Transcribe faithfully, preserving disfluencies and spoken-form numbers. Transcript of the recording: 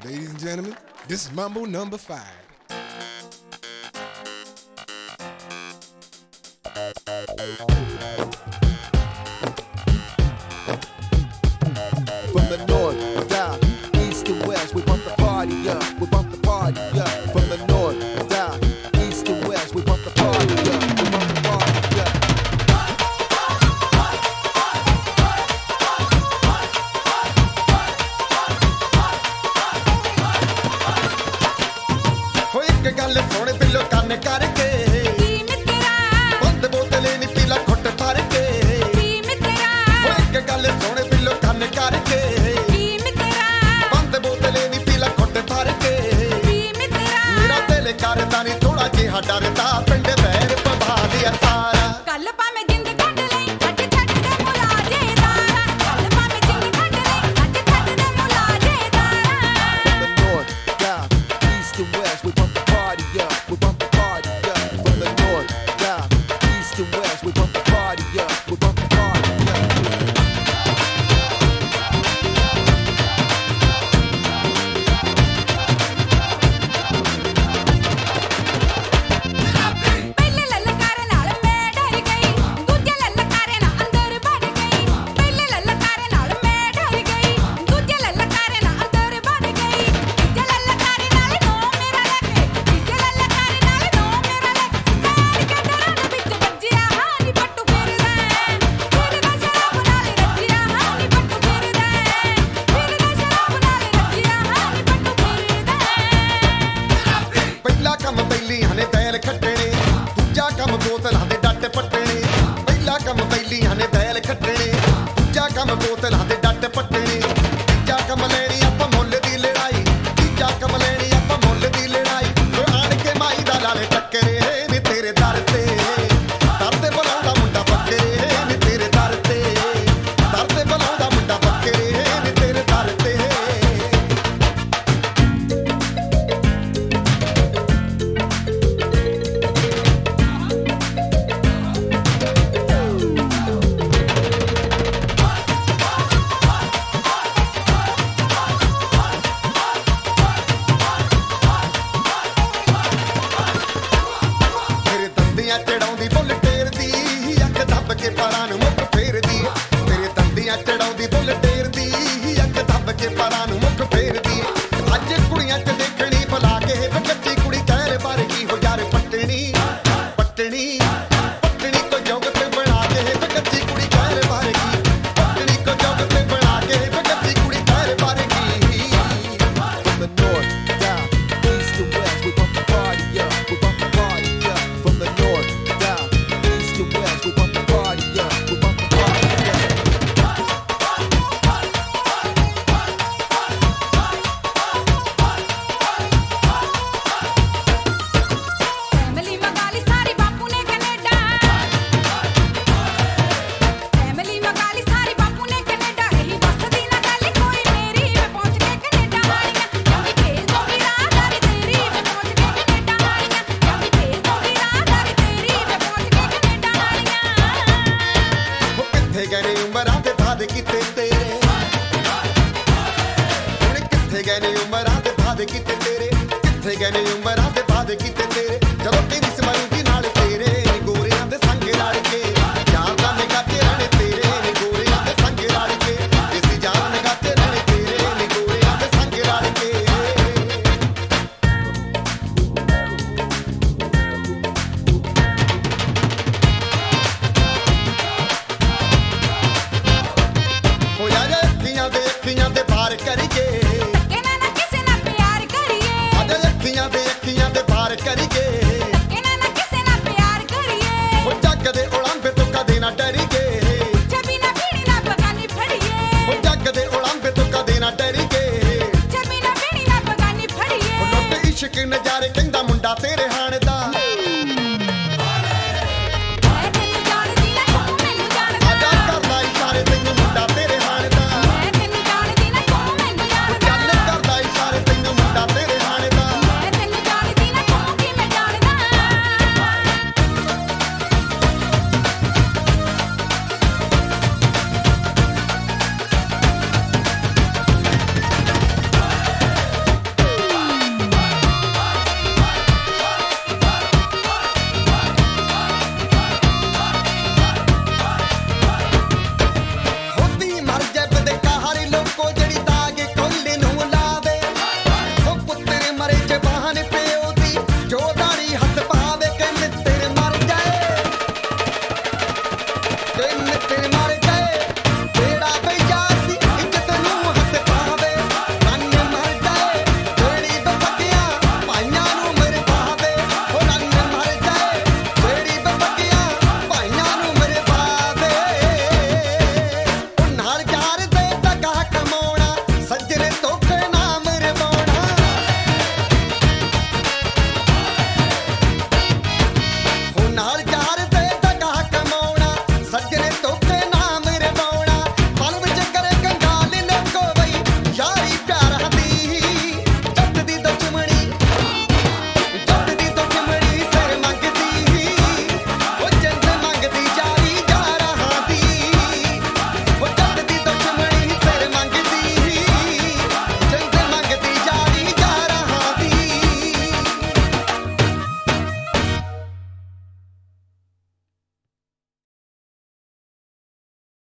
Ladies and gentlemen, this is Mambo number five. From the north, south, east to west, we bump the party up, we bump the party up. From the north, south, east to west, we bump the party up, we bump the party up. हो एक गल सुन बिल्लो कन करके बंद बोतले नी पीला घुट भर के हो एक गल सुन बिल्लो कन करके बंद बोतले नी पीला घुट भर के मेरा दिल करदा नी थोड़ा जिहा डरदा पिंड वैर पवा दिया सारा बोतलां दे डट पट्टने पहला कम बैलियां ने बैल खट्टने दूजा कम बोतलां दे डट पट्टने तीजा कम लैनी आपां मुੱਲ दी लड़ाई तीजा कम लैनी आपां मुੱਲ दी लड़ाई ओ आण के माई दा लाले टक्करे नी तेरे दर ते दर ते बुलाउंदा मुंडा बकरे नी तेरे दर ते दर ते बुलाउंदा मुंडा बकरे नी तेरे दर ते ਚੜਾਉਂਦੀ ਬੁੱਲ ਟੇਰਦੀ ਅੱਖ ਦੱਬ ਕੇ ਪਰਾਂ ਨੂੰ ਮੁੱਖ ਫੇਰਦੀ ਤੇਰੇ ਦੰਦੀਆਂ ਚੜਾਉਂਦੀ ਬੁੱਲ ਟੇਰਦੀ ਅੱਖ ਦੱਬ ਕੇ ਪਰਾਂ ਨੂੰ ਮੁੱਖ ਫੇਰਦੀ ਅੱਜ ਕੁੜੀਆਂ ਚ ਦੇਖਣੀ ਭਲਾ ਕੇ ਕੱਚੀ ਕੁੜੀ ਕਹਿਰ ਵਰਗੀ ਹੋ ਯਾਰ ਪੱਟਣੀ ਪੱਟਣੀ ਪੱਟਣੀ ਕੋ ਜੋਗਤ ਬਣਾ ਕੇ ਕੱਚੀ ਕੁੜੀ ਕਹਿਰ ਵਰਗੀ ਪੱਟਣੀ ਕੋ ਜੋਗਤ ਬਣਾ ਕੇ ਕੱਚੀ ਕੁੜੀ ਕਹਿਰ ਵਰਗੀ From the north, south, east to west, we bump the party up, we bump the party up. From the north, south, east to west, we bump the party up, we bump the party up. Family ਮਗਾਲੀ ਸਾਰੀ ਬਾਪੂ ਨੇ Canada family ਮਗਾਲੀ ਸਾਰੀ ਬਾਪੂ ਨੇ Canada ਰਹੀ ਵਸਦੀ ਨਾ ਗੱਲ ਕੋਈ ਮੇਰੀ ਮੈਂ ਪਹੁੰਚ ਕੇ ਕੈਨੇਡਾ ਵਾਲੀਆਂ ਜੰਮੀ ਭੇਜ ਦੋਗੀ ਰਾਹਦਾਰੀ ਤੇਰੀ ਮੈਂ ਪਹੁੰਚ ਕੇ ਕੈਨੇਡਾ ਵਾਲੀਆਂ ਜੰਮੀ ਭੇਜ ਦੋਗੀ ਰਾਹਦਾਰੀ ਤੇਰੀ ਮੈਂ ਪਹੁੰਚ ਕੇ ਕੈਨੇਡਾ ਵਾਲੀਆਂ ਹੋ ਕਿੱਥੇ ਗਏ ਨੇ ਉਮਰਾਂ ਦੇ ਵਾਅਦੇ ਕੀਤੇ ਤੇਰੇ ਹੁਣ ਕਿੱਥੇ ਗਏ ਨੇ ਉਮਰਾਂ ਦੇ ਵਾਅਦੇ ਕੀਤੇ ਤੇਰੇ ਕਿੱਥੇ ਗਏ ਨੇ ਉਮਰਾਂ ਦੇ ਵਾਅਦੇ ਕੀਤੇ ਤੇਰੇ ਜਦੋਂ ਤੇਰੀ ਸਮਰੂਗੀ ਨਾਲ ਤੇਰੇ ਨੀ ਗੋਰਿਆਂ ਦੇ ਸੰਗ ਰਲ ਕੇ ਯਾਰ ਦਾ ਨਿਗਾਹ ਰਹਿਣੇ ਤੇਰੇ ਨੀ ਗੋਰਿਆਂ ਦੇ ਸੰਗ ਰਲ ਕੇ ਇਸੀ ਯਾਰ ਨਿਗਾਹ ਤੇ ਰਹਿਣੇ ਤੇਰੇ ਨੀ ਗੋਰਿਆਂ ਦੇ ਸੰਗ ਰਲ ਕੇ ਹੋ ਯਾਰ ਅੱਖੀਆਂ ਦੇ ਅੱਖੀਆਂ ਦੇ ਪਾਰ ਕਰੀਏ ਇਹਨਾਂ ਨਾ ਕਿਸੇ ਨਾਲ ਪਿਆਰ ਕਰੀਏ ਅੱਜ ਅੱਖੀਆਂ ਦੇ ਅੱਖੀਆਂ ਦੇ ਪਾਰ ਕਰੀਏ ਇਹਨਾਂ ਨਾ ਕਿਸੇ ਨਾਲ ਪਿਆਰ ਕਰੀਏ ਉਹ ਜੱਗ ਦੇ ਉਲੰਭੇ ਤੋਂ ਕਦੇ ਨਾ ਡਰੀਏ ਛਬੀ ਨਾ ਪੀਣੀ ਨਾ ਬਗਾਨੀ ਫੜੀਏ ਉਹ ਜੱਗ ਦੇ ਉਲੰਭੇ ਤੋਂ ਕਦੇ ਨਾ ਡਰੀਏ ਛਬੀ ਨਾ ਪੀਣੀ ਨਾ ਬਗਾਨੀ ਫੜੀਏ ਉਹ ਲੁੱਟ ਇਸ਼ਕ ਨਜ਼ਾਰੇ ਕਹਿੰਦਾ ਮੁੰਡਾ ਤੇਰੇ